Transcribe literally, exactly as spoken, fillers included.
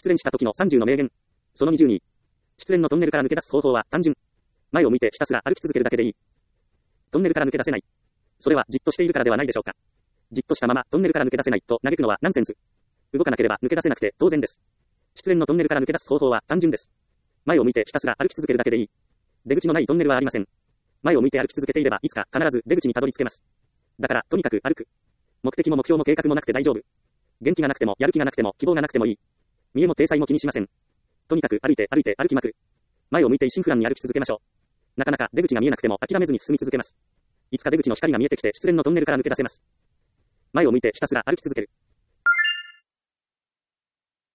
失恋した時のさんじゅうの名言。そのにじゅうに。失恋のトンネルから抜け出す方法は単純。前を向いてひたすら歩き続けるだけでいい。トンネルから抜け出せない。それはじっとしているからではないでしょうか。じっとしたままトンネルから抜け出せないと嘆くのはナンセンス。動かなければ抜け出せなくて当然です。失恋のトンネルから抜け出す方法は単純です。前を向いてひたすら歩き続けるだけでいい。出口のないトンネルはありません。前を向いて歩き続けていればいつか必ず出口にたどり着けます。だからとにかく歩く。目的も目標も計画もなくて大丈夫。元気がなくてもやる気がなくても希望がなくてもいい。見栄も体裁も気にしません。とにかく歩いて歩いて歩きまくる。前を向いて一心不乱に歩き続けましょう。なかなか出口が見えなくても諦めずに進み続けます。いつか出口の光が見えてきて失恋のトンネルから抜け出せます。前を向いてひたすら歩き続ける。